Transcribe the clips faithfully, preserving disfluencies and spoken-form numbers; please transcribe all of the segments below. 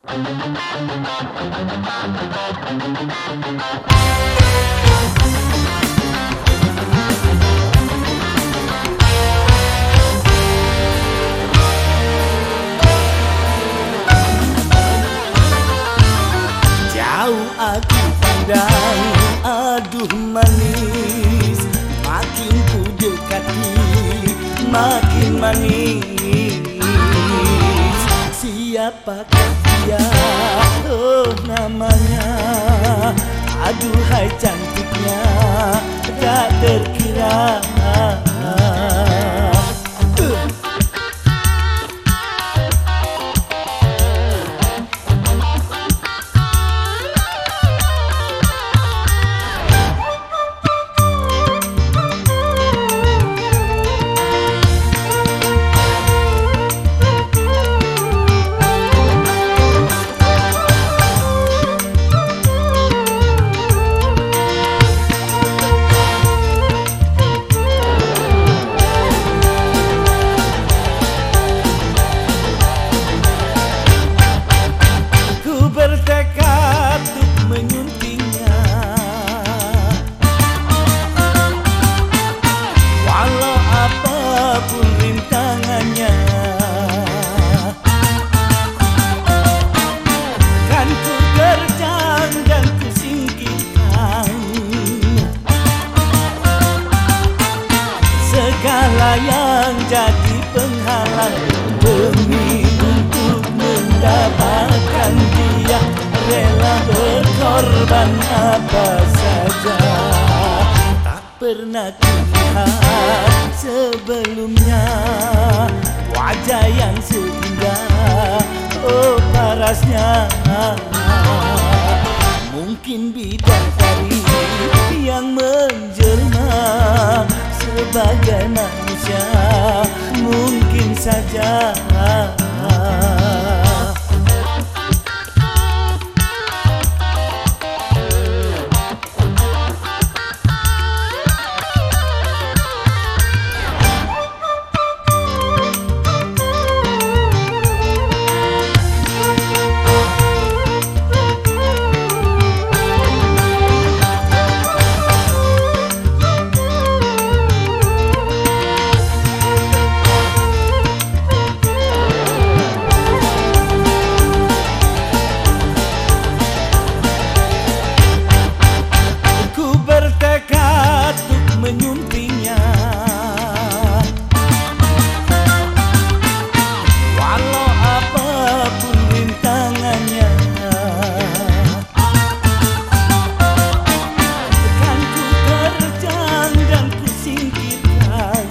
Jauh aku pandang, aduh manis, makin ku dekati, makin manis. Siapakah dia? Oh namanya, aduhai cantiknya, tak terkira. Bertekad untuk menyuntingnya, walau apapun rintangannya. Kan ku terjang dan ku singkirkan segala yang jadi penghalang demi untuk mendapatkan dia. Rela berkorban apa saja. Tak pernah kulihat sebelumnya wajah yang seindah, oh parasnya. Mungkin bidadari yang menjelma sebagai manusia, mungkin saja. Menyuntingnya, walau apapun rintangannya. Kan ku terjang dan ku singkirkan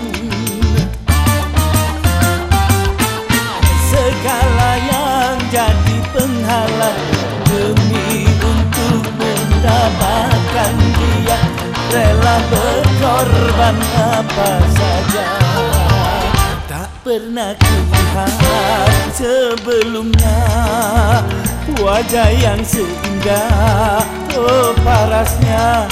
segala yang jadi penghalang demi untuk mendapatkan dia. Rela berkorban apa saja. Tak pernah kulihat sebelumnya wajah yang seindah, oh parasnya.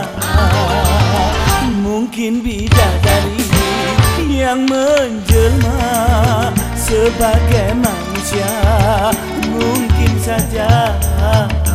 Mungkin bidadari yang menjelma sebagai manusia, mungkin saja.